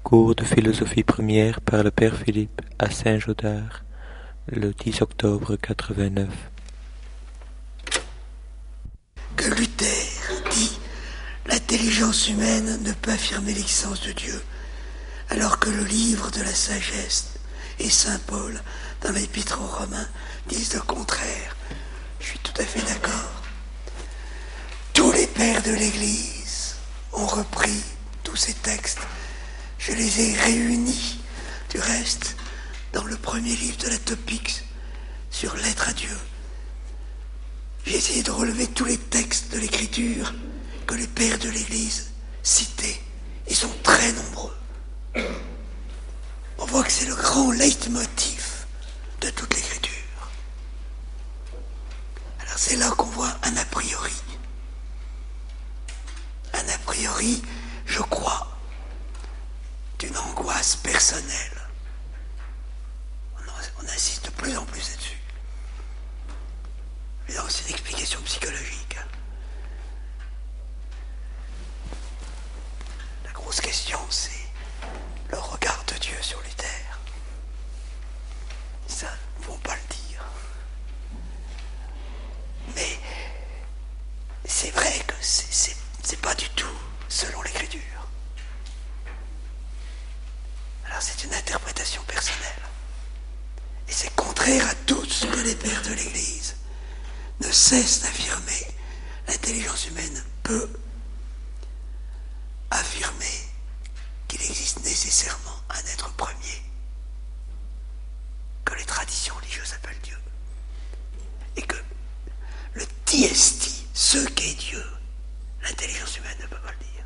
Cours de philosophie première par le Père Philippe à Saint-Gaudard, le 10 octobre 89. Que Luther dit « L'intelligence humaine ne peut affirmer l'existence de Dieu », alors que le livre de la sagesse et saint Paul, dans l'Épître aux Romains, disent le contraire. Je suis tout à fait d'accord. Tous les pères de l'Église ont repris tous ces textes. Je les ai réunis, du reste, dans le premier livre de la Topique sur Lettre à Dieu. J'ai essayé de relever tous les textes de l'Écriture que les pères de l'Église citaient. Ils sont très nombreux. On voit que c'est le grand leitmotiv de toute l'Écriture. Alors c'est là qu'on voit un a priori. Un a priori, je crois, d'une angoisse personnelle. On insiste de plus en plus là-dessus. Évidemment, c'est une explication psychologique. La grosse question, c'est le regard de Dieu sur Luther. Ça, ils ne vont pas le dire. Mais c'est vrai que c'est pas du tout selon l'Écriture. Alors c'est une interprétation personnelle. Et c'est contraire à tout ce que les pères de l'Église ne cessent d'affirmer. L'intelligence humaine peut affirmer qu'il existe nécessairement un être premier, que les traditions religieuses appellent Dieu, et que le diesti, ce qu'est Dieu, l'intelligence humaine ne peut pas le dire.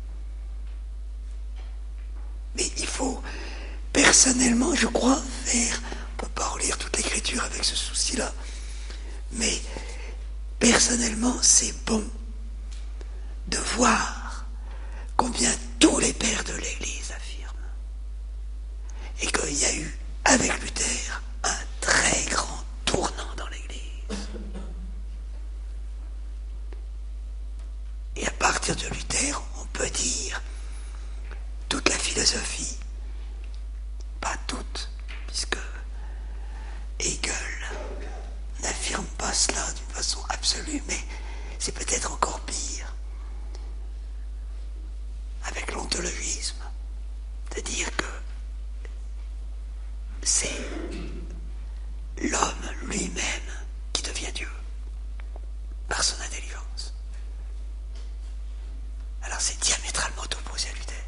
Mais il faut, personnellement, je crois, faire, on ne peut pas relire toute l'Écriture avec ce souci-là, mais personnellement, c'est bon de voir combien tous les pères de l'Église affirment, et qu'il y a eu, avec Luther, un très grand tournant dans l'Église. Et à partir de Luther, on peut dire toute la philosophie, pas toute, puisque Hegel n'affirme pas cela d'une façon absolue, mais c'est peut-être encore pire avec l'ontologisme, de dire que c'est l'homme lui-même qui devient Dieu par son intelligence. Alors c'est diamétralement opposé à Luther.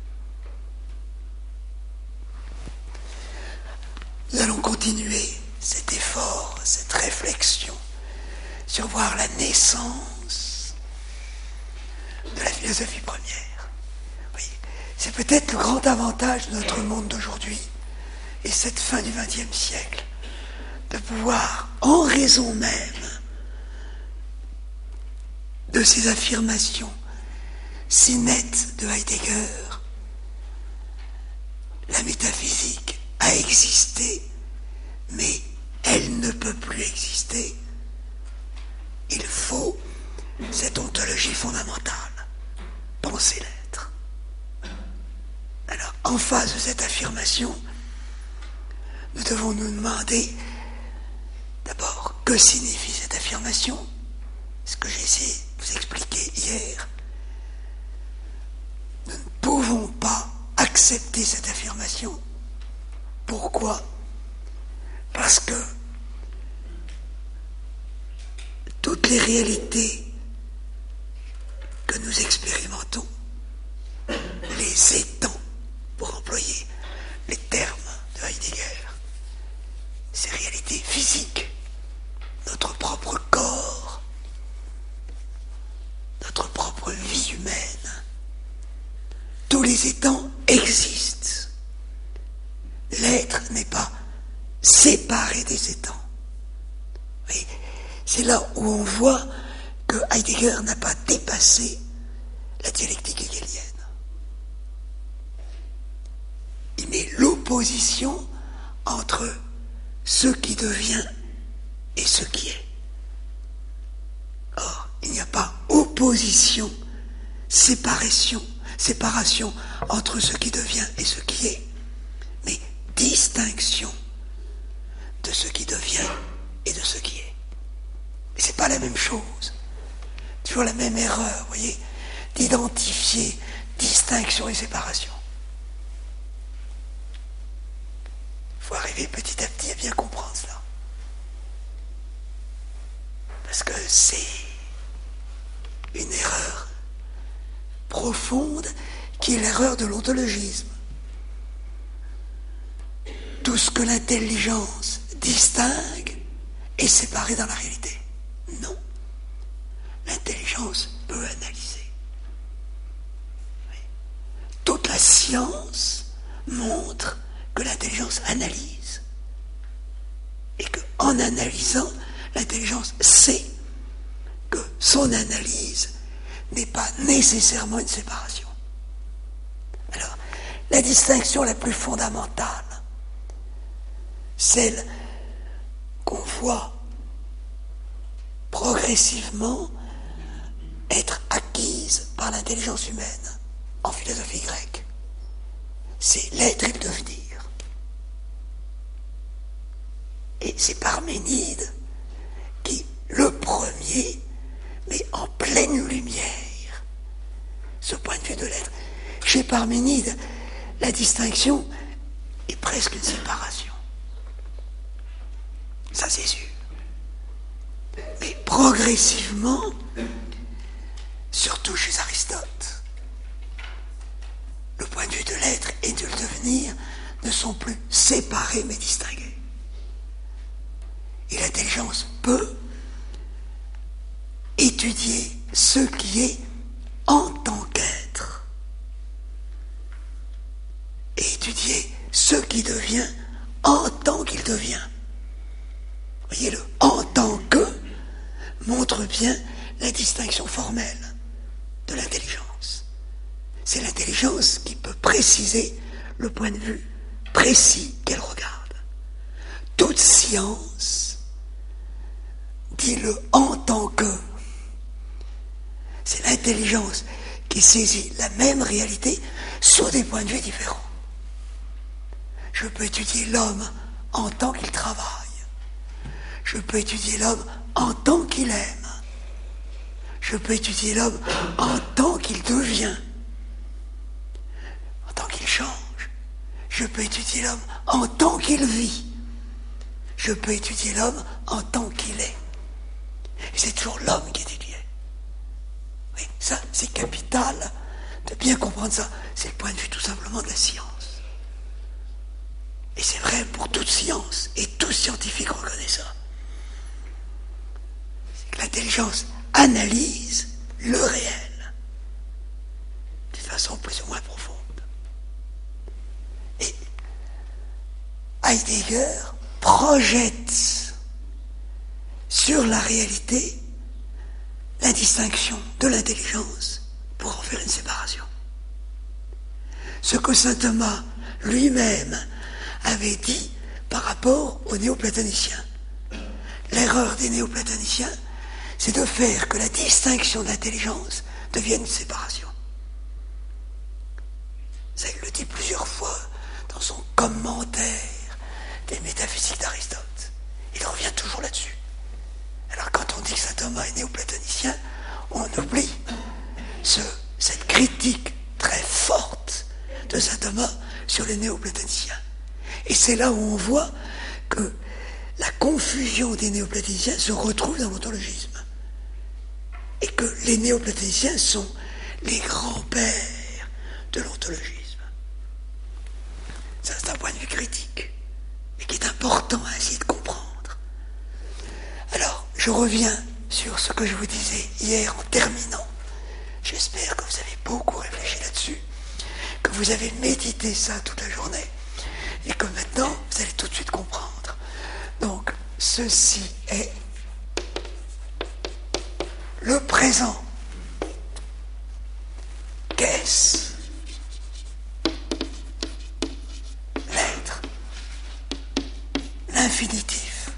Nous allons continuer cet effort, cette réflexion sur voir la naissance de la philosophie première. Oui, c'est peut-être le grand avantage de notre monde d'aujourd'hui et cette fin du XXe siècle, de pouvoir, en raison même de ces affirmations si nettes de Heidegger, la métaphysique a existé, mais elle ne peut plus exister. Il faut cette ontologie fondamentale, penser l'être. Alors, en face de cette affirmation, nous devons nous demander d'abord que signifie cette affirmation, ce que j'ai essayé de vous expliquer hier. Nous ne pouvons pas accepter cette affirmation. Pourquoi ? Parce que toutes les réalités que nous expérimentons, les étangs, pour employer les termes de Heidegger, ces réalités physiques, notre propre corps, notre propre vie humaine, tous les étangs existent. L'être n'est pas séparé des étangs. Oui, c'est là où on voit que Heidegger n'a pas dépassé la dialectique hegelienne. Il met l'opposition entre ce qui devient et ce qui est. Or, il n'y a pas opposition, séparation séparation entre ce qui devient et ce qui est, mais distinction de ce qui devient et de ce qui est. Et c'est pas la même chose. Toujours la même erreur, vous voyez, d'identifier distinction et séparation. Il faut arriver petit à petit à bien comprendre cela. Parce que c'est une erreur profonde qui est l'erreur de l'ontologisme. Tout ce que l'intelligence distingue est séparé dans la réalité. Non. L'intelligence peut analyser. Oui. Toute la science montre que l'intelligence analyse. Et qu'en analysant, l'intelligence sait que son analyse n'est pas nécessairement une séparation. Alors, la distinction la plus fondamentale, celle qu'on voit progressivement être acquise par l'intelligence humaine en philosophie grecque, c'est l'être et le devenir. Et c'est Parménide qui, le premier, met en pleine lumière ce point de vue de l'être. Chez Parménide, la distinction est presque une séparation. Ça, c'est sûr. Mais progressivement, surtout chez Aristote, le point de vue de l'être et de le devenir ne sont plus séparés mais distingués. Et l'intelligence peut étudier ce qui est en tant qu'être et étudier ce qui devient en tant qu'il devient. Vous voyez, le « en tant que » montre bien la distinction formelle de l'intelligence. C'est l'intelligence qui peut préciser le point de vue précis qu'elle regarde. Toute science dit le « en tant que ». C'est l'intelligence qui saisit la même réalité sur des points de vue différents. Je peux étudier l'homme en tant qu'il travaille. Je peux étudier l'homme en tant qu'il aime. Je peux étudier l'homme en tant qu'il devient, en tant qu'il change. Je peux étudier l'homme en tant qu'il vit. Je peux étudier l'homme en tant qu'il est. Et c'est toujours l'homme qui est étudié. Oui, ça, c'est capital de bien comprendre ça. C'est le point de vue tout simplement de la science. Et c'est vrai pour toute science, et tout scientifique reconnaît ça. C'est que l'intelligence analyse le réel d'une façon plus ou moins profonde. Et Heidegger projette sur la réalité la distinction de l'intelligence pour en faire une séparation. Ce que saint Thomas lui-même avait dit par rapport aux néoplatoniciens. L'erreur des néoplatoniciens, c'est de faire que la distinction de l'intelligence devienne une séparation. Ça, il le dit plusieurs fois dans son commentaire des métaphysiques d'Aristote. Il revient toujours là-dessus. Alors quand on dit que saint Thomas est néoplatonicien, on oublie cette critique très forte de saint Thomas sur les néoplatoniciens. Et c'est là où on voit que la confusion des néoplatoniciens se retrouve dans l'ontologisme. Et que les néoplatoniciens sont les grands-pères de l'ontologisme. Ça, c'est un point de vue critique, et qui est important ainsi de comprendre. Alors, je reviens sur ce que je vous disais hier en terminant. J'espère que vous avez beaucoup réfléchi là-dessus, que vous avez médité ça toute la journée, et que maintenant, vous allez tout de suite comprendre. Donc, ceci est le présent. Qu'est-ce? L'être. L'infinitif.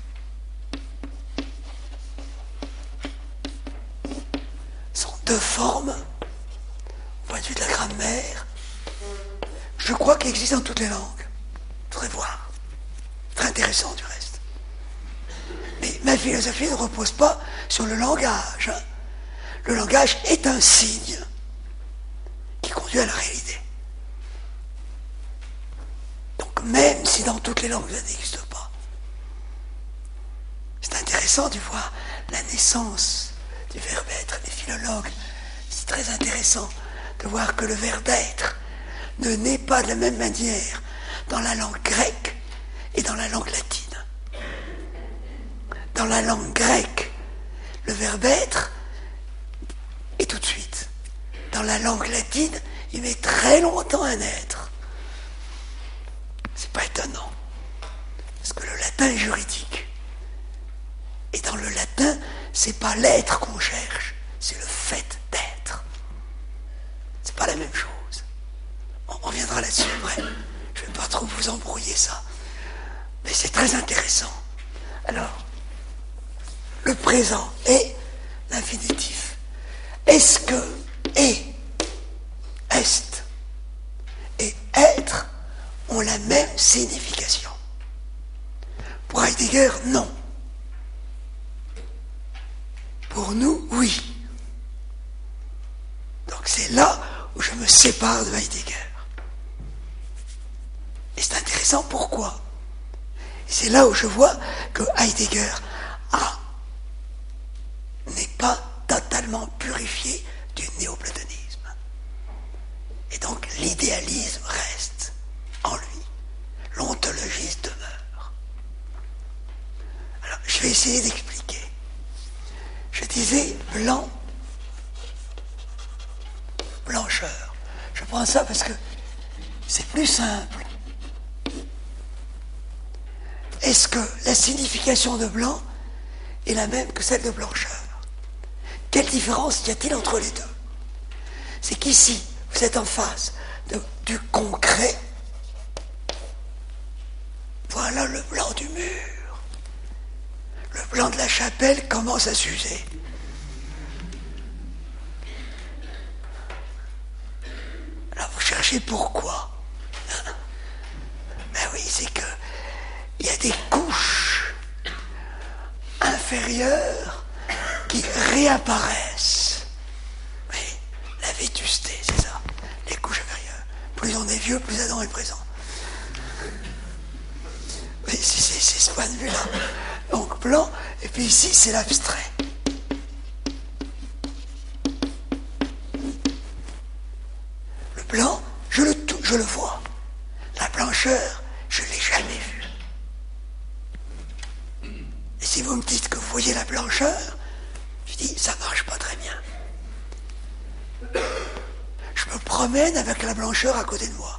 Sont deux formes, au point traduit de la grammaire. Je crois qu'il existe dans toutes les langues. Il faudrait voir. Très intéressant du reste. Mais ma philosophie ne repose pas sur le langage. Le langage est un signe qui conduit à la réalité. Donc même si dans toutes les langues ça n'existe pas, c'est intéressant de voir la naissance du verbe être. Les philologues, c'est très intéressant de voir que le verbe être ne naît pas de la même manière dans la langue grecque et dans la langue latine. Dans la langue grecque, le verbe être est tout de suite. Dans la langue latine, il met très longtemps à naître. C'est pas étonnant, parce que le latin est juridique. Et dans le latin, c'est pas l'être qu'on cherche, c'est le fait d'être. C'est pas la même chose. On reviendra là-dessus après. Je vais pas trop vous embrouiller ça. Mais c'est très intéressant. Alors, le présent est l'infinitif. Est-ce que est, est et être ont la même signification? Pour Heidegger, non. Pour nous, oui. Donc c'est là où je me sépare de Heidegger. Et c'est intéressant, pourquoi? Et c'est là où je vois que Heidegger n'est pas totalement purifié du néoplatonisme. Et donc l'idéalisme reste en lui. L'ontologisme demeure. Alors, je vais essayer d'expliquer. Je disais blanc, blancheur. Je prends ça parce que c'est plus simple. Est-ce que la signification de blanc est la même que celle de blancheur? Quelle différence y a-t-il entre les deux? C'est qu'ici, vous êtes en face du concret. Voilà le blanc du mur. Le blanc de la chapelle commence à s'user. Alors vous cherchez pourquoi? Ben oui, c'est que il y a des couches inférieures qui réapparaissent. Oui, la vétusté, c'est ça. Les couches inférieures. Plus on est vieux, plus Adam est présent. Oui, c'est ce point de vue-là. Donc blanc, et puis ici c'est l'abstrait. Le blanc, je le vois. La blancheur, je ne l'ai jamais vue. Et si vous me dites que vous voyez la blancheur, je dis, ça marche pas très bien. Je me promène avec la blancheur à côté de moi.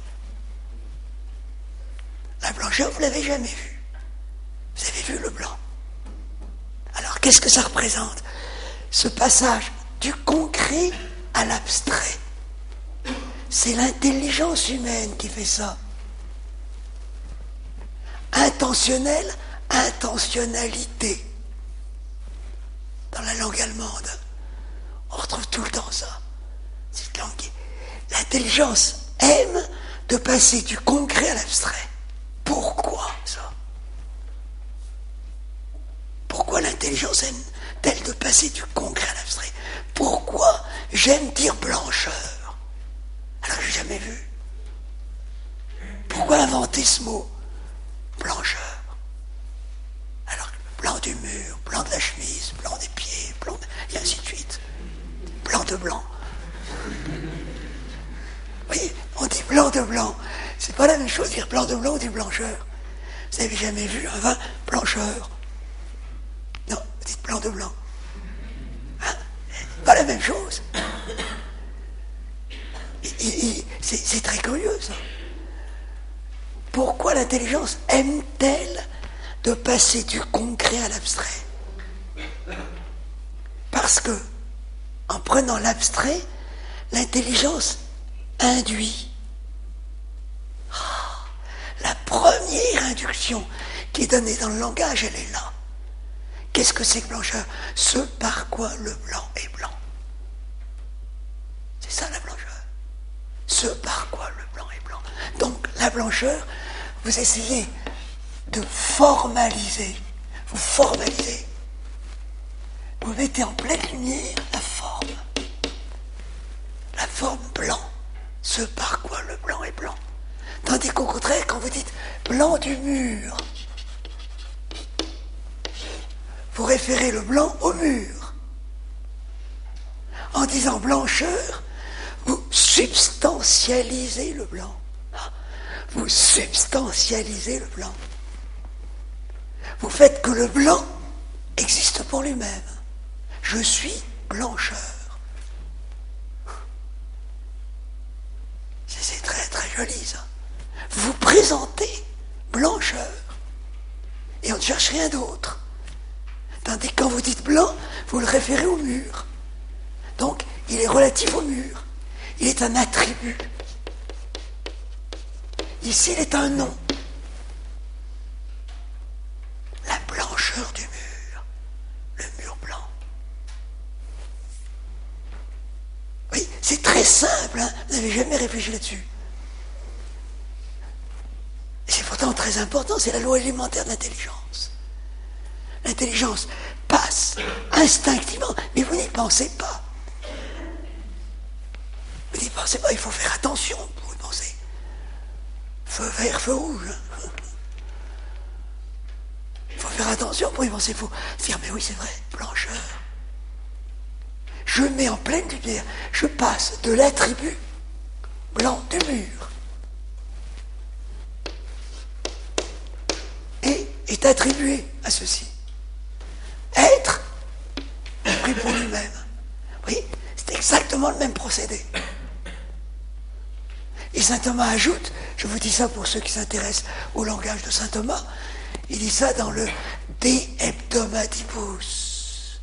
La blancheur, vous ne l'avez jamais vue. Vous avez vu le blanc. Alors, qu'est-ce que ça représente? Ce passage du concret à l'abstrait. C'est l'intelligence humaine qui fait ça. Intentionnel, intentionnalité. Dans la langue allemande, on retrouve tout le temps ça. Cette langue. L'intelligence aime de passer du concret à l'abstrait. Pourquoi ça? Pourquoi l'intelligence aime-t-elle de passer du concret à l'abstrait? Pourquoi j'aime dire blancheur alors que je n'ai jamais vu? Pourquoi inventer ce mot blancheur? Alors blanc du mur, blanc de la chemise, blanc des pieds, et ainsi de suite. Blanc de blanc. Vous voyez, on dit blanc de blanc. C'est pas la même chose dire blanc de blanc ou dire blancheur. Vous n'avez jamais vu un vin blancheur? Non, vous dites blanc de blanc. Hein? Pas la même chose. C'est très curieux ça. Pourquoi l'intelligence aime-t-elle de passer du concret à l'abstrait? Parce que, en prenant l'abstrait, l'intelligence induit. La première induction qui est donnée dans le langage, elle est là. Qu'est-ce que c'est que blancheur? Ce par quoi le blanc est blanc. C'est ça la blancheur. la blancheur, vous essayez de formaliser. Vous formalisez. Vous mettez en pleine lumière la forme. La forme blanc. Ce par quoi le blanc est blanc. Tandis qu'au contraire, quand vous dites blanc du mur, vous référez le blanc au mur. En disant blancheur, vous substantialisez le blanc. Vous substantialisez le blanc. Vous faites que le blanc existe pour lui-même. Je suis blancheur. C'est très très joli ça. Vous vous présentez blancheur. Et on ne cherche rien d'autre. Tandis que quand vous dites blanc, vous le référez au mur. Donc, il est relatif au mur. Il est un attribut. Ici, il est un nom. La blancheur du mur. Le mur blanc. Oui, c'est très simple, hein. Vous n'avez jamais réfléchi là-dessus. C'est pourtant très important, c'est la loi élémentaire de l'intelligence. L'intelligence passe instinctivement, mais vous n'y pensez pas. Vous n'y pensez pas, il faut faire attention pour y penser. Feu vert, feu rouge. Il faut faire attention pour y penser, il faut se dire, mais oui c'est vrai, blancheur. Je mets en pleine lumière, je passe de l'attribut blanc du mur et est attribué à ceci. Être pris pour lui-même. Oui, c'est exactement le même procédé. Et saint Thomas ajoute, je vous dis ça pour ceux qui s'intéressent au langage de saint Thomas, il dit ça dans le De Hebdomadibus.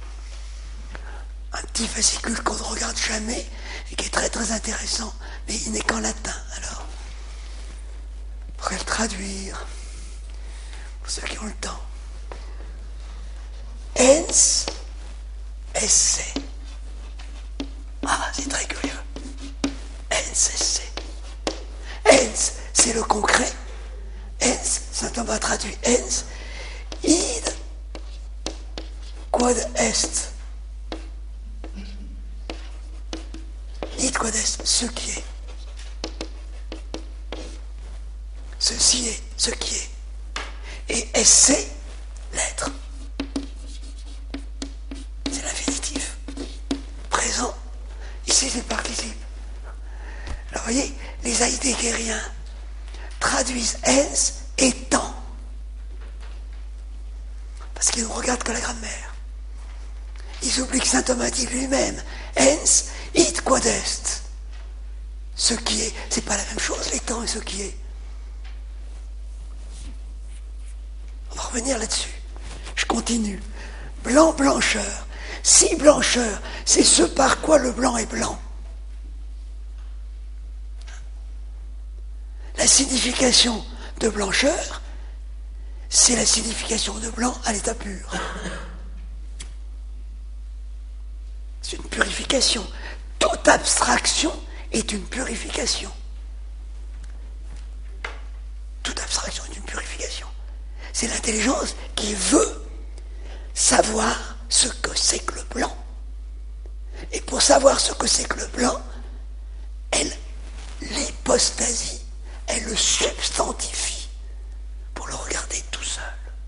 Un petit fascicule qu'on ne regarde jamais et qui est très très intéressant, mais il n'est qu'en latin, alors. Il faudrait le traduire, pour ceux qui ont le temps. Ens esse. Ah, c'est très curieux. Ens esse. Ens, c'est le concret. Ens, saint Thomas traduit ens. Id quod est. Id quod est, ce qui est. Ceci est, ce qui est. Et esse, l'être. C'est l'infinitif. Présent. Ici, c'est le participe. Alors, vous voyez, les heidegériens traduisent ens étant. Parce qu'ils ne regardent que la grammaire. Ils oublient que saint Thomas dit lui-même ens id quod est. Ce qui est, c'est pas la même chose, l'étant et ce qui est. On va revenir là-dessus. Je continue. Blanc, blancheur. Si blancheur, c'est ce par quoi le blanc est blanc. La signification de blancheur, c'est la signification de blanc à l'état pur. C'est une purification. Toute abstraction est une purification. Toute abstraction est une purification. C'est l'intelligence qui veut savoir ce que c'est que le blanc. Et pour savoir ce que c'est que le blanc, elle l'hypostasie, elle le substantifie pour le regarder tout seul.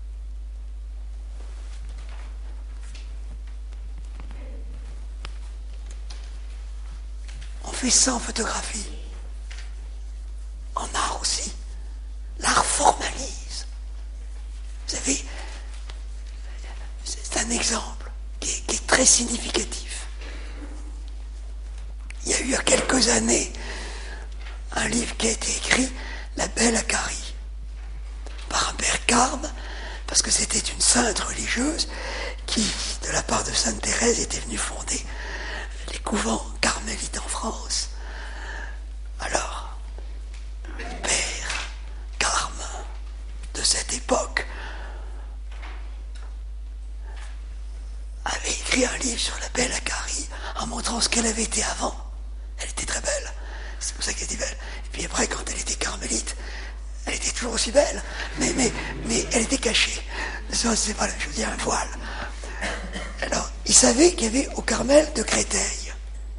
On fait ça en photographie, en art aussi. L'art formalise. Vous savez, c'est un exemple qui est très significatif. Il y a eu il y a quelques années un livre qui a été écrit, La Belle Acarie, par un père Carme, parce que c'était une sainte religieuse qui, de la part de sainte Thérèse, était venue fonder les couvents carmélites en France. Alors, le père Carme de cette époque avait écrit un livre sur la Belle Acarie en montrant ce qu'elle avait été avant. Elle était très belle, c'est pour ça qu'elle était belle. Puis après, quand elle était carmélite, elle était toujours aussi belle, mais elle était cachée. Ça, c'est pas la chose, il y a un voile. Alors, il savait qu'il y avait au Carmel de Créteil.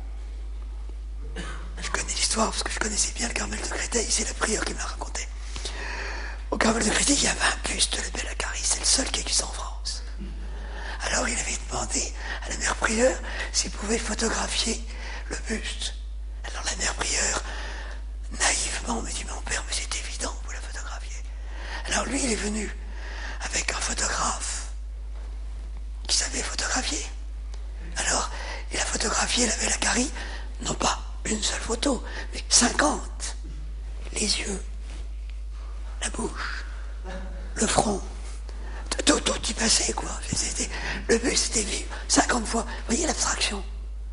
Je connais l'histoire parce que je connaissais bien le Carmel de Créteil, c'est la prieure qui me l'a raconté. Au Carmel de Créteil, il y avait un buste de Belle Acarie, c'est le seul qui existe en France. Alors, il avait demandé à la mère prieure s'il pouvait photographier le buste. Alors, la mère prieure, naïvement, me dit, mais mon père, mais c'est évident, vous la photographier. Alors, lui, il est venu avec un photographe qui savait photographier. Alors, il a photographié la Belle Acarie, non pas une seule photo, mais 50. Les yeux, la bouche, le front, tout y passait, quoi. Le but, c'était vivre 50 fois. Vous voyez l'abstraction?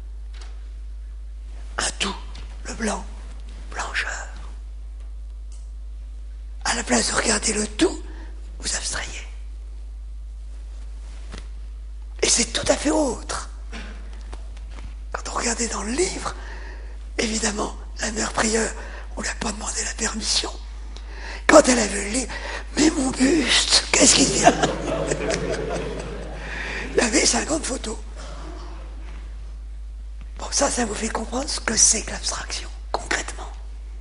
Un tout, le blanc, blancheur. À la place de regarder le tout, vous abstrayez. Et c'est tout à fait autre. Quand on regardait dans le livre, évidemment, la mère prieure, on ne lui a pas demandé la permission. Quand elle a vu le livre, mais mon buste, qu'est-ce qu'il vient? Il y avait 50 photos. Bon, ça vous fait comprendre ce que c'est que l'abstraction, concrètement.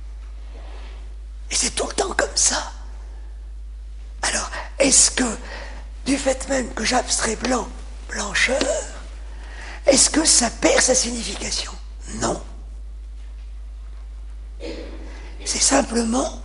Et c'est tout le temps comme ça. Alors, est-ce que, du fait même que j'abstrais blanc, blancheur, est-ce que ça perd sa signification? Non. C'est simplement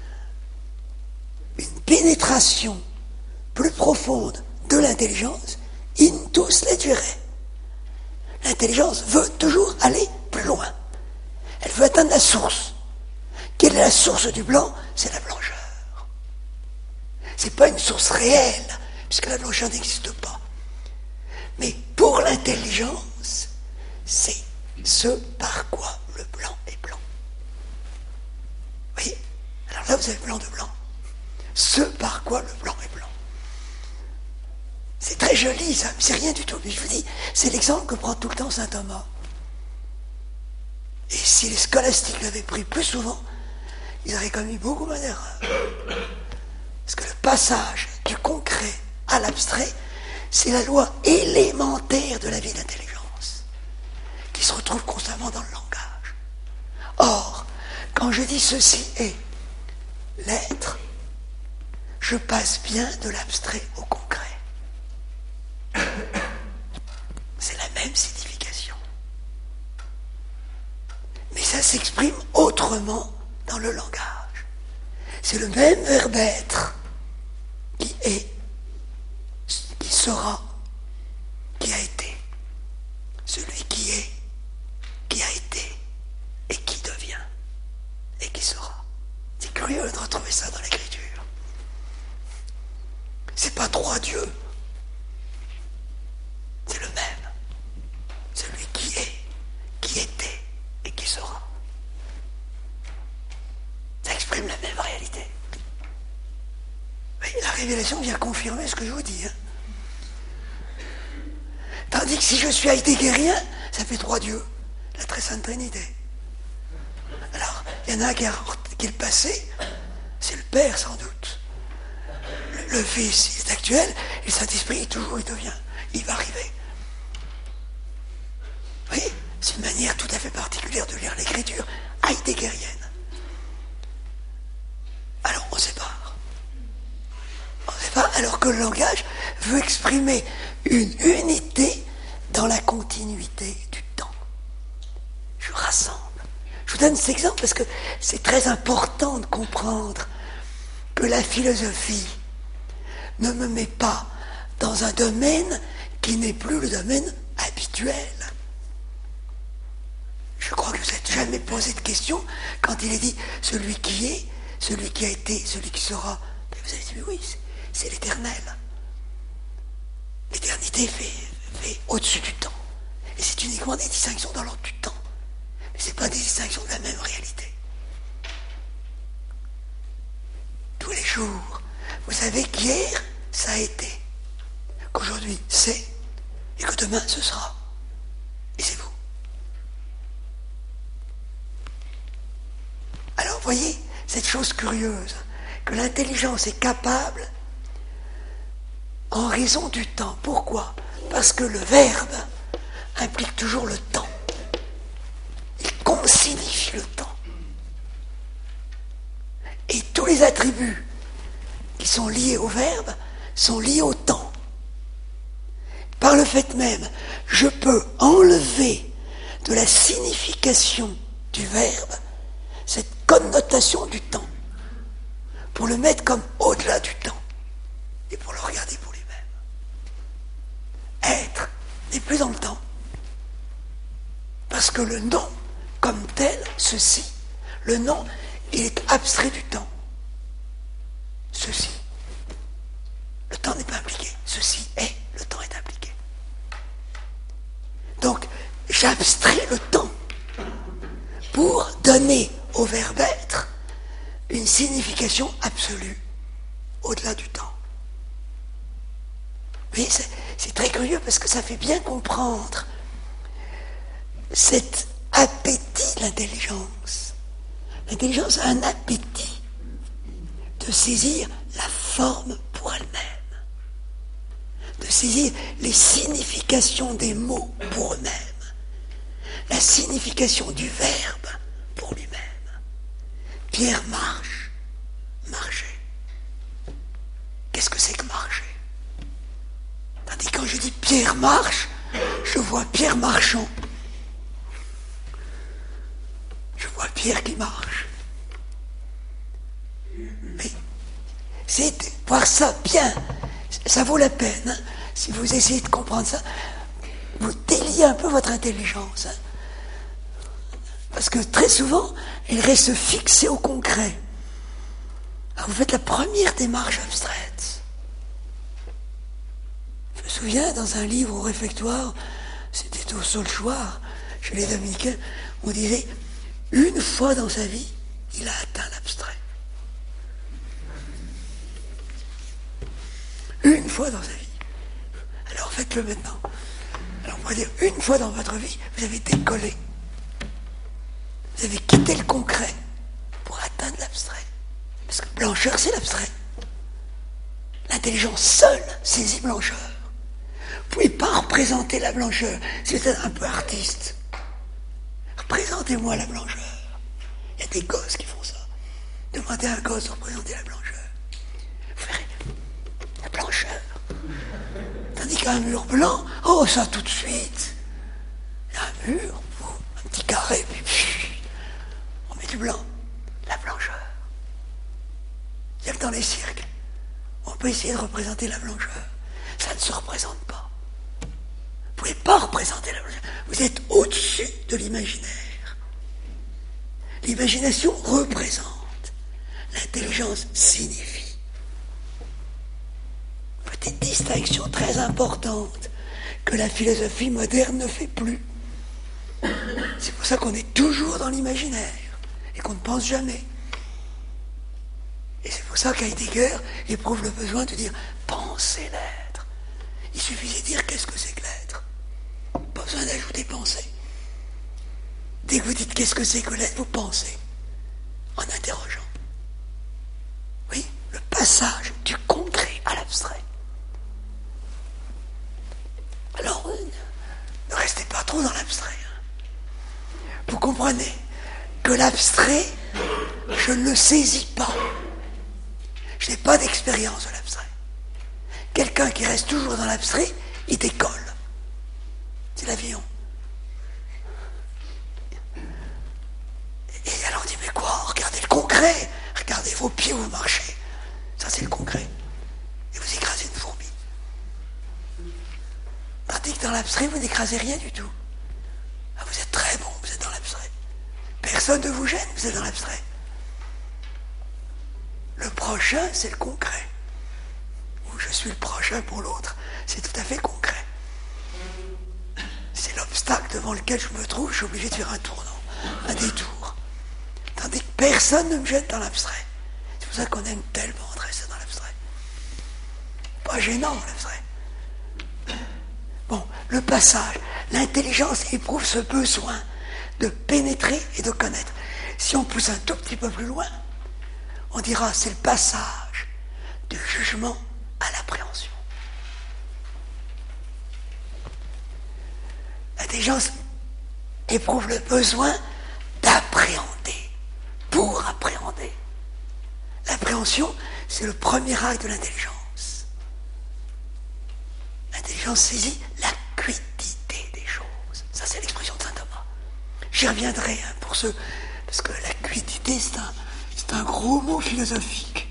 une pénétration plus profonde de l'intelligence intus legere. L'intelligence veut toujours aller plus loin. Elle veut atteindre la source. Quelle est la source du blanc? C'est la blancheur. C'est pas une source réelle, puisque la blancheur n'existe pas. Mais pour l'intelligence, c'est ce par quoi le blanc est blanc. Vous voyez? Alors là, vous avez blanc de blanc. Ce par quoi le blanc est blanc. C'est très joli, ça, mais c'est rien du tout. Mais je vous dis, c'est l'exemple que prend tout le temps saint Thomas. Et si les scolastiques l'avaient pris plus souvent, ils auraient commis beaucoup moins d'erreurs. Parce que le passage du concret à l'abstrait, c'est la loi élémentaire de la vie d'intelligence, qui se retrouve constamment dans le langage. Or, quand je dis ceci est l'être, je passe bien de l'abstrait au concret. C'est la même signification. Mais ça s'exprime autrement dans le langage. C'est le même verbe être qui est, qui sera, qui a été. Celui qui est, qui a été, et qui devient, et qui sera. C'est curieux de retrouver ça dans l'écriture. C'est pas trois dieux. C'est le même. Celui qui est, qui était, et qui sera. Ça exprime la même réalité. Mais la révélation vient confirmer ce que je vous dis. Tandis que si je suis heideggerien, ça fait trois dieux. La très sainte Trinité. Alors, il y en a un qui est le passé, c'est le Père sans doute. Le Fils, il est actuel, et le Saint-Esprit, il devient. Il va arriver. Vous voyez, c'est une manière tout à fait particulière de lire l'écriture heideggerienne. Alors, on sépare. On sépare, alors que le langage veut exprimer une unité dans la continuité du temps. Je rassemble. Je vous donne cet exemple parce que c'est très important de comprendre que la philosophie ne me met pas dans un domaine qui n'est plus le domaine habituel. Je crois que vous n'êtes jamais posé de question quand il est dit celui qui est, celui qui a été, celui qui sera. Et vous avez dit, mais oui, c'est l'éternel. L'éternité fait au-dessus du temps. Et c'est uniquement des distinctions dans l'ordre du temps. Mais ce n'est pas des distinctions de la même réalité. Tous les jours, vous savez qu'hier, ça a été. Qu'aujourd'hui, c'est. Et que demain, ce sera. Et c'est vous. Alors, voyez cette chose curieuse, que l'intelligence est capable en raison du temps. Pourquoi ? Parce que le verbe implique toujours le temps. Il consignifie le temps. Et tous les attributs qui sont liés au verbe sont liés au temps. Par le fait même, je peux enlever de la signification du verbe cette connotation du temps, pour le mettre comme au-delà du temps, et pour le regarder pour lui-même. Être n'est plus dans le temps, parce que le nom, comme tel, ceci, le nom, il est abstrait du temps. Ceci. Le temps n'est pas impliqué. Ceci est, le temps est impliqué. Donc, j'abstrais le temps pour donner au verbe être une signification absolue au-delà du temps. Oui, c'est très curieux parce que ça fait bien comprendre cet appétit de l'intelligence. L'intelligence a un appétit de saisir la forme pour elle-même, de saisir les significations des mots pour eux-mêmes, la signification du verbe pour lui-même. Pierre marche, marcher. Qu'est-ce que c'est que marcher? Tandis que quand je dis Pierre marche, je vois Pierre marchant. Je vois Pierre qui marche. Mais c'est de voir ça bien. Ça vaut la peine. Hein, si vous essayez de comprendre ça, vous déliez un peu votre intelligence. Hein. Parce que très souvent, elle reste fixée au concret. Alors vous faites la première démarche abstraite. Je me souviens, dans un livre au réfectoire, c'était au Saulchoir, chez les Dominicains, on disait, une fois dans sa vie, il a atteint l'abstrait. Une fois dans sa vie. Alors faites-le maintenant. Alors on va dire, une fois dans votre vie, vous avez décollé. Vous avez quitté le concret pour atteindre l'abstrait. Parce que blancheur, c'est l'abstrait. L'intelligence seule saisit blancheur. Vous ne pouvez pas représenter la blancheur si vous êtes un peu artiste. Représentez-moi la blancheur. Il y a des gosses qui font ça. Demandez à un gosse de représenter la blancheur. Vous verrez, la blancheur. Tandis qu'un mur blanc, oh ça tout de suite. Il y a un mur, un petit carré, puis on met du blanc. La blancheur. Il y a que dans les cirques, on peut essayer de représenter la blancheur. Ça ne se représente pas. Vous ne pouvez pas représenter la blancheur. Vous êtes au-dessus de l'imaginaire. L'imagination représente. L'intelligence signifie. Petite distinction très importante que la philosophie moderne ne fait plus. C'est pour ça qu'on est toujours dans l'imaginaire et qu'on ne pense jamais. Et c'est pour ça qu'Heidegger éprouve le besoin de dire « pensez l'être ». Il suffisait de dire qu'est-ce que c'est que l'être. Pas besoin d'ajouter « penser ». Dès que vous dites qu'est-ce que c'est que l'être, vous pensez en interrogeant. Oui, le passage du concret à l'abstrait. Alors, ne restez pas trop dans l'abstrait. Hein. Vous comprenez que l'abstrait, je ne le saisis pas. Je n'ai pas d'expérience de l'abstrait. Quelqu'un qui reste toujours dans l'abstrait, il décolle. C'est l'avion. Et alors on dit, mais quoi? Regardez le concret. Regardez vos pieds où vous marchez. Ça, c'est le concret. Et vous écrasez une fourmi. Tandis que dans l'abstrait, vous n'écrasez rien du tout. Ah, vous êtes très bon, vous êtes dans l'abstrait. Personne ne vous gêne, vous êtes dans l'abstrait. Le prochain, c'est le concret. Ou je suis le prochain pour l'autre. C'est tout à fait concret. C'est l'obstacle devant lequel je me trouve, je suis obligé de faire un tournant, un détour. Tandis que personne ne me gêne dans l'abstrait. C'est pour ça qu'on aime tellement rester dans l'abstrait. Pas gênant, l'abstrait. Bon, le passage. L'intelligence éprouve ce besoin de pénétrer et de connaître. Si on pousse un tout petit peu plus loin, on dira c'est le passage du jugement à l'appréhension. L'intelligence éprouve le besoin d'appréhender, pour appréhender. L'appréhension, c'est le premier acte de l'intelligence. L'intelligence saisit la quiddité des choses. Ça, c'est l'expression de saint Thomas. J'y reviendrai pour ceux, parce que la quiddité, c'est un gros mot philosophique.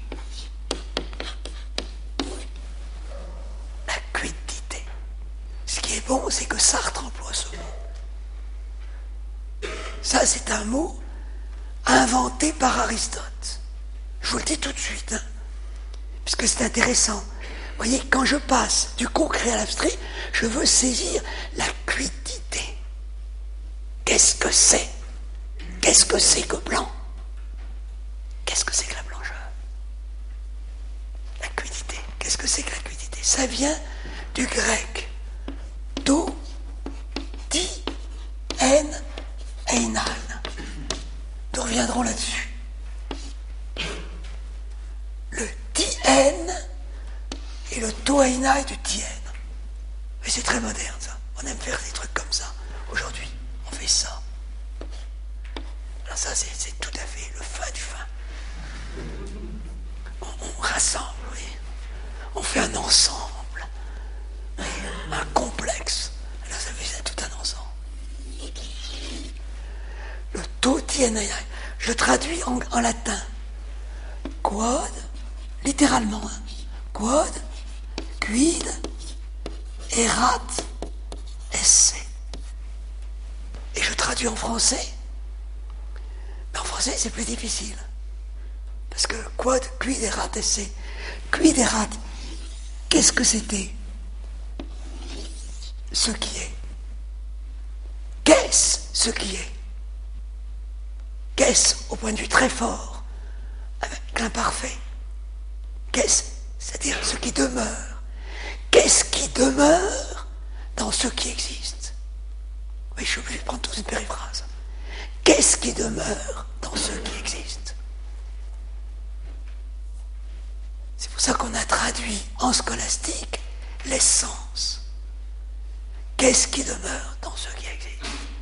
La quiddité. Ce qui est bon, c'est que Sartre emploie ce mot. Ça, c'est un mot inventé par Aristote. Je vous le dis tout de suite, puisque c'est intéressant. Vous voyez, quand je passe du concret à l'abstrait, je veux saisir la quiddité. Qu'est-ce que c'est? Qu'est-ce que c'est que blanc? Qu'est-ce que c'est que la blancheur? La quiddité. Qu'est-ce que c'est que la quiddité? Ça vient du grec. Do, di, en, einan. Nous reviendrons là-dessus. Le dien et le toaina du dien. Mais c'est très moderne, ça. On aime faire des trucs comme ça. Aujourd'hui, on fait ça. Alors ça, c'est tout à fait le fin du fin. On rassemble, oui. On fait un ensemble. Un complexe. Alors ça fait tout un ensemble. Le totien, je le traduis en latin. Quod, littéralement, quod, quid, erat, esse. Et je traduis en français. Mais en français, c'est plus difficile. Parce que quod, quid, erat, esse. Quid, erat, qu'est-ce que c'était? Ce qui est. Qu'est-ce ce qui est? Qu'est-ce, au point de vue très fort, avec l'imparfait? Qu'est-ce, c'est-à-dire ce qui demeure? Qu'est-ce qui demeure dans ce qui existe? Oui, je suis obligé de prendre toute une périphrase. Qu'est-ce qui demeure dans ce qui existe? C'est pour ça qu'on a traduit en scolastique l'essence. Qu'est-ce qui demeure dans ce qui existe?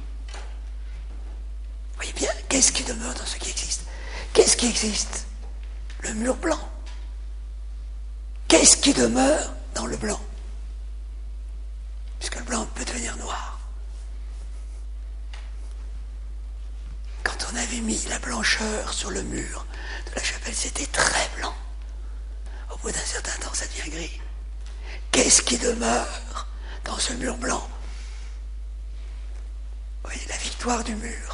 Vous voyez bien, qu'est-ce qui demeure dans ce qui existe? Qu'est-ce qui existe? Le mur blanc. Qu'est-ce qui demeure dans le blanc? Puisque le blanc peut devenir noir. Quand on avait mis la blancheur sur le mur de la chapelle, c'était très blanc. Au bout d'un certain temps, ça devient gris. Qu'est-ce qui demeure dans ce mur blanc? Vous voyez, la victoire du mur.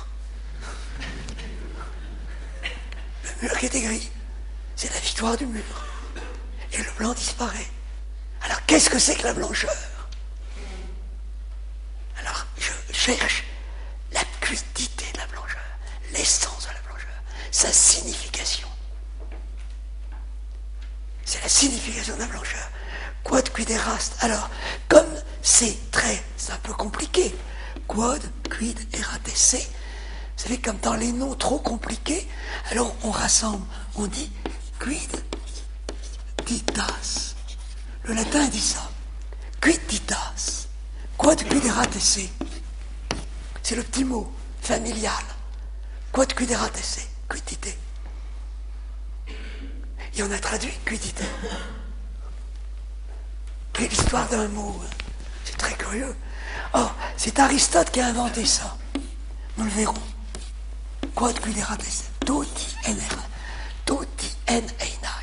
Le mur qui était gris, c'est la victoire du mur. Et le blanc disparaît. Alors, qu'est-ce que c'est que la blancheur? Alors, je cherche la quiddité de la blancheur, l'essence de la blancheur, sa signification. C'est la signification de la blancheur. Quod, quid, erat. Alors, comme c'est un peu compliqué, quod, quid, erat, esse. Vous savez, comme dans les noms trop compliqués, alors on rassemble, on dit quid ditas. Le latin dit ça. Quid ditas. Quod quid erat esse. C'est le petit mot familial. Quod quid erat esse. Quiddité. Et on a traduit quiddité. C'est l'histoire d'un mot. C'est très curieux. Oh, c'est Aristote qui a inventé ça. Nous le verrons. Quod quid erat esse. Toti en einan.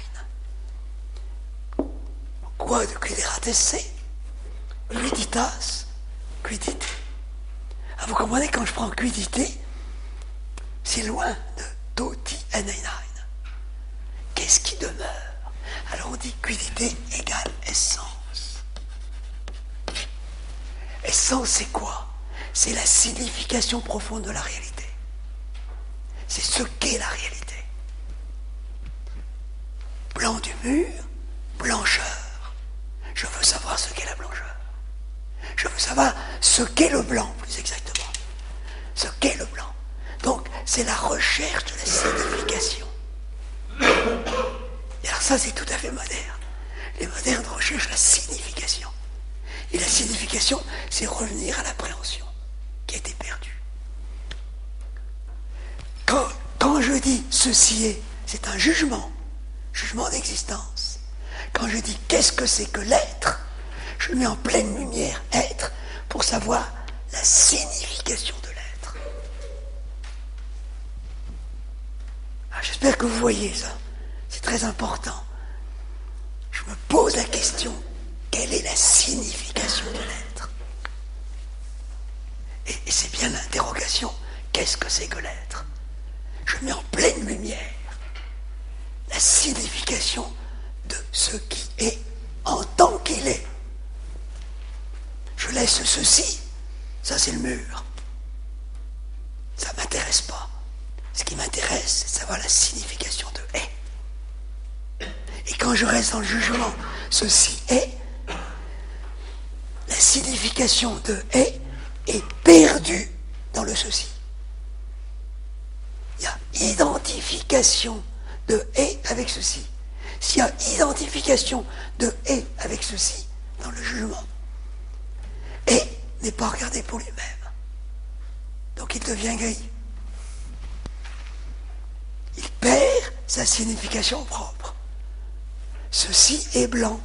Quod quid erat esse. Quidditas. Quiddité. Ah, vous comprenez, quand je prends quiddité, c'est loin de toti en einan. Qu'est-ce qui demeure? Alors on dit quiddité égale essence. Essence, c'est quoi? C'est la signification profonde de la réalité. C'est ce qu'est la réalité. Blanc du mur, blancheur. Je veux savoir ce qu'est la blancheur. Je veux savoir ce qu'est le blanc, plus exactement. Ce qu'est le blanc. Donc, c'est la recherche de la signification. Et alors ça, c'est tout à fait moderne. Les modernes recherchent la signification. Et la signification, c'est revenir à l'appréhension qui a été perdue. Quand je dis ceci est, c'est un jugement d'existence. Quand je dis qu'est-ce que c'est que l'être, je mets en pleine lumière être pour savoir la signification de l'être. Alors, j'espère que vous voyez ça. C'est très important. Je me pose la question, quelle est la signification de l'être? Et c'est bien l'interrogation, qu'est-ce que c'est que l'être? Je mets en pleine lumière la signification de ce qui est en tant qu'il est. Je laisse ceci, ça c'est le mur. Ça ne m'intéresse pas. Ce qui m'intéresse, c'est de savoir la signification de est. Et quand je reste dans le jugement, ceci est, la signification de est perdue dans le ceci. Il y a identification de est avec ceci. S'il y a identification de est avec ceci dans le jugement, et n'est pas regardé pour lui-même. Donc il devient gris. Il perd sa signification propre. Ceci est blanc.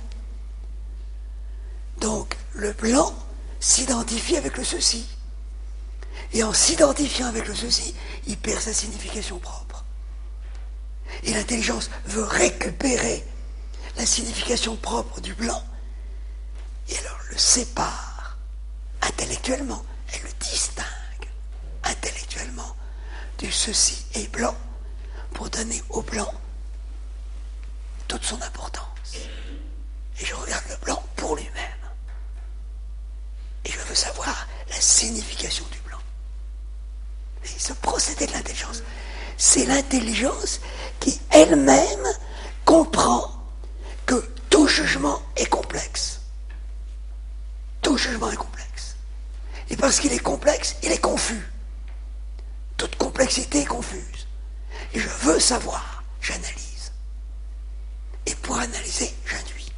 Donc le blanc s'identifie avec le ceci. Et en s'identifiant avec le ceci, il perd sa signification propre. Et l'intelligence veut récupérer la signification propre du blanc, et alors le sépare intellectuellement, elle le distingue intellectuellement du ceci est blanc pour donner au blanc toute son importance. Et je regarde le blanc pour lui-même. Et je veux savoir la signification du blanc. Et ce procédé de l'intelligence, c'est l'intelligence qui elle-même comprend que tout jugement est complexe. Tout jugement est complexe. Et parce qu'il est complexe, il est confus. Toute complexité est confuse. Et je veux savoir, j'analyse. Et pour analyser, j'induis.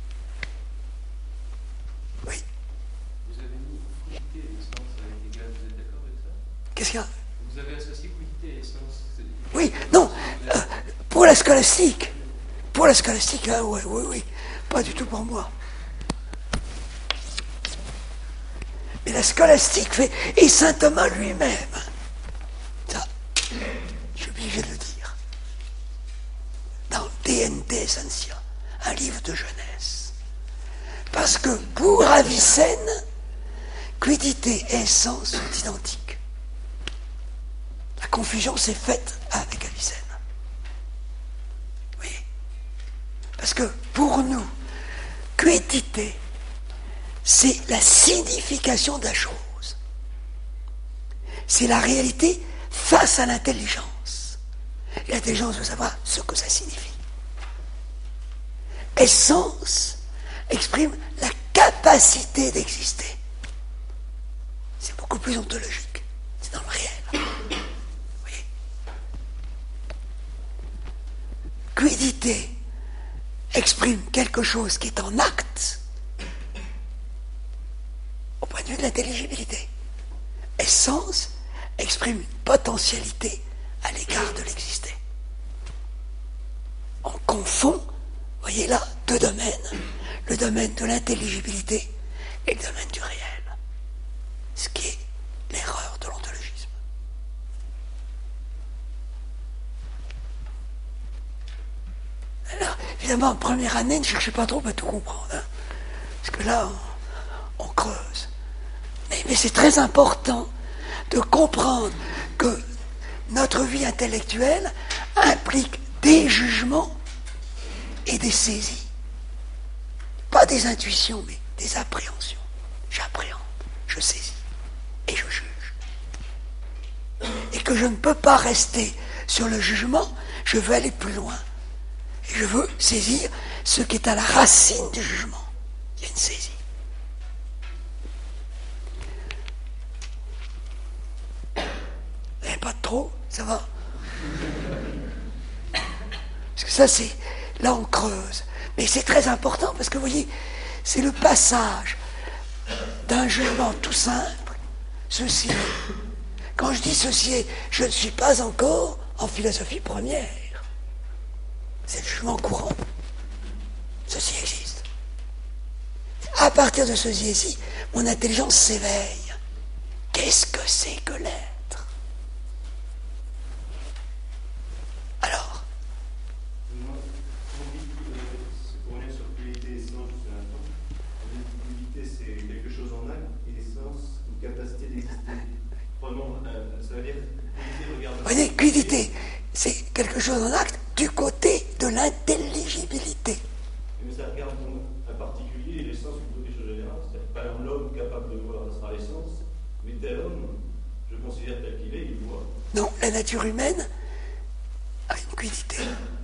Oui. Vous avez mis fluidité et essence avec égal, vous êtes d'accord avec ça? Qu'est-ce qu'il y a? Vous avez associé fluidité et essence. Oui, non, pour la scolastique, ah, oui, pas du tout pour moi. Mais la scolastique fait, et saint Thomas lui-même, ça, je suis obligé de le dire, dans DNT Essentia, un livre de jeunesse. Parce que pour Avicenne, quiddité et essence sont identiques. La confusion s'est faite avec Avicenne. Oui. Parce que pour nous, quiddité, c'est la signification de la chose. C'est la réalité face à l'intelligence. Et l'intelligence veut savoir ce que ça signifie. Essence exprime la capacité d'exister. C'est beaucoup plus ontologique. C'est dans le réel. Oui. Quiddité exprime quelque chose qui est en acte au point de vue de l'intelligibilité. Essence exprime une potentialité à l'égard de l'existé. On confond, voyez là, deux domaines, le domaine de l'intelligibilité et le domaine du réel, ce qui est l'erreur de l'ontologisme. Alors, évidemment, en première année, ne cherchez pas trop à tout comprendre, hein, parce que là, on creuse. Mais c'est très important de comprendre que notre vie intellectuelle implique des jugements et des saisies. Pas des intuitions, mais des appréhensions. J'appréhende, je saisis et je juge. Et que je ne peux pas rester sur le jugement, je veux aller plus loin. Et je veux saisir ce qui est à la racine du jugement. Il y a une saisie. Pas trop, ça va. ça c'est, là on creuse. Mais c'est très important parce que vous voyez, c'est le passage d'un jugement tout simple, ceci est. Quand je dis ceci est, je ne suis pas encore en philosophie première. C'est le jugement courant. Ceci existe. À partir de ceci-ci, mon intelligence s'éveille. Qu'est-ce que c'est que l'être? Alors, pour revenir sur fluidité et essence, juste un instant, fluidité c'est quelque chose en acte et essence une capacité d'exister. Prenons, ça veut dire fluidité, regarde. vous voyez, quiddité, c'est quelque chose en acte du côté de l'intelligibilité. Mais ça regarde un particulier et l'essence plutôt des choses générales. C'est-à-dire pas l'homme capable de voir, ça sera l'essence, mais tel homme, je le considère tel qu'il est, il voit. Non, la nature humaine a une quiddité.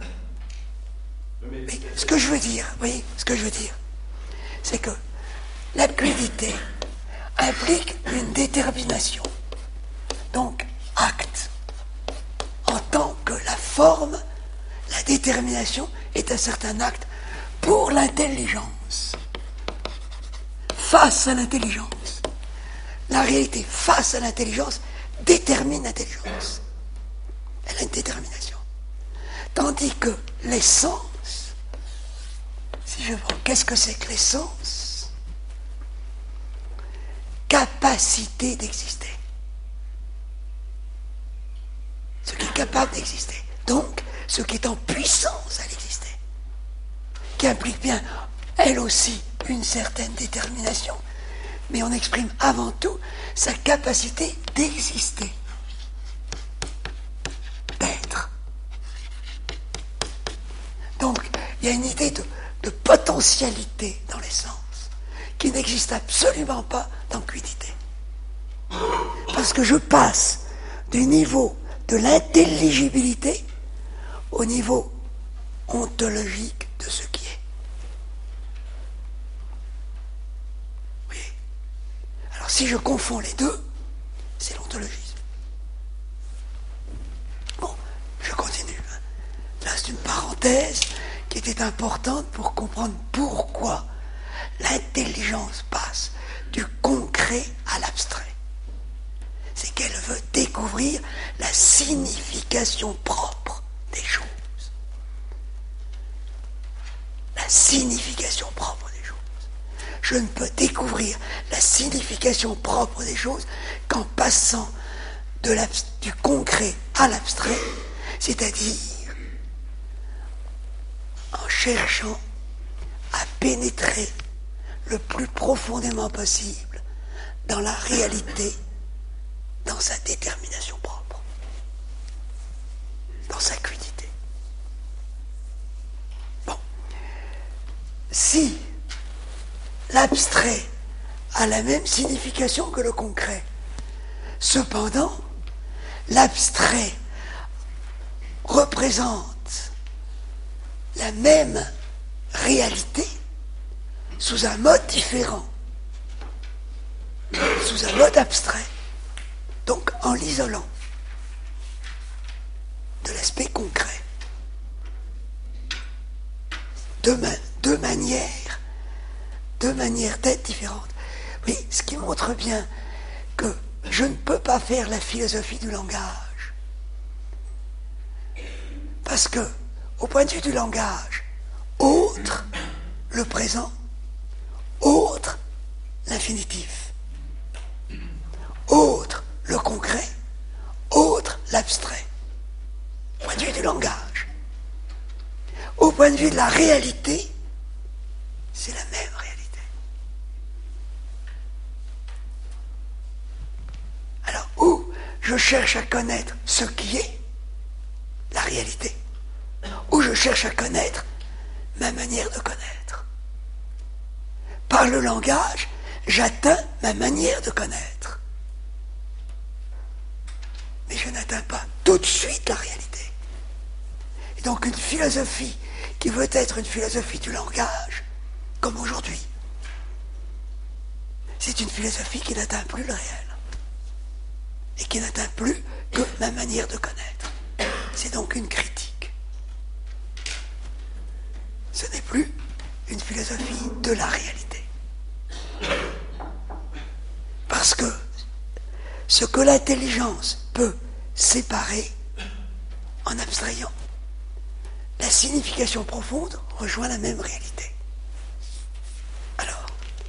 Mais Ce que je veux dire, vous voyez, ce que je veux dire, c'est que la quiddité implique une détermination. Donc, acte. En tant que la forme, la détermination est un certain acte pour l'intelligence. Face à l'intelligence. La réalité face à l'intelligence détermine l'intelligence. Elle a une détermination. Tandis que l'essence, si je vois, qu'est-ce que c'est que l'essence? Capacité d'exister. Ce qui est capable d'exister. Donc, ce qui est en puissance à l'exister. Qui implique bien, elle aussi, une certaine détermination. Mais on exprime avant tout sa capacité d'exister. D'être. Donc, il y a une idée de potentialité dans l'essence qui n'existe absolument pas dans quiddité. Parce que je passe du niveau de l'intelligibilité au niveau ontologique de ce qui est. Oui. Alors si je confonds les deux, c'est l'ontologisme. Bon, je continue. Là, c'est une parenthèse qui était importante pour comprendre pourquoi l'intelligence passe du concret à l'abstrait. C'est qu'elle veut découvrir la signification propre des choses. La signification propre des choses. Je ne peux découvrir la signification propre des choses qu'en passant du concret à l'abstrait, c'est-à-dire en cherchant à pénétrer le plus profondément possible dans la réalité, dans sa détermination propre, dans sa quiddité. Bon. Si l'abstrait a la même signification que le concret, cependant, l'abstrait représente la même réalité sous un mode différent, sous un mode abstrait. Donc en l'isolant de l'aspect concret. Deux manières d'être différentes. Oui, ce qui montre bien que je ne peux pas faire la philosophie du langage. Parce que, au point de vue du langage, autre le présent, autre l'infinitif, autre le concret, autre l'abstrait. Au point de vue du langage. Au point de vue de la réalité, c'est la même réalité. Alors, où je cherche à connaître ce qui est, la réalité, où je cherche à connaître ma manière de connaître. Par le langage, j'atteins ma manière de connaître. Mais je n'atteins pas tout de suite la réalité. Et donc une philosophie qui veut être une philosophie du langage, comme aujourd'hui, c'est une philosophie qui n'atteint plus le réel. Et qui n'atteint plus que ma manière de connaître. C'est donc une critique. ce n'est plus une philosophie de la réalité. Parce que ce que l'intelligence peut séparer en abstrayant, la signification profonde rejoint la même réalité. Alors,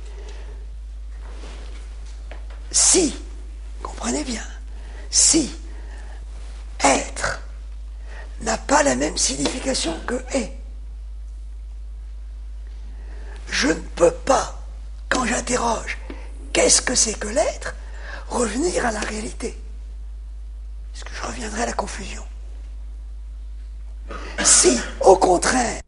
si, comprenez bien, si être n'a pas la même signification que est, je ne peux pas, quand j'interroge qu'est-ce que c'est que l'être, revenir à la réalité. Parce que je reviendrai à la confusion. Si, au contraire,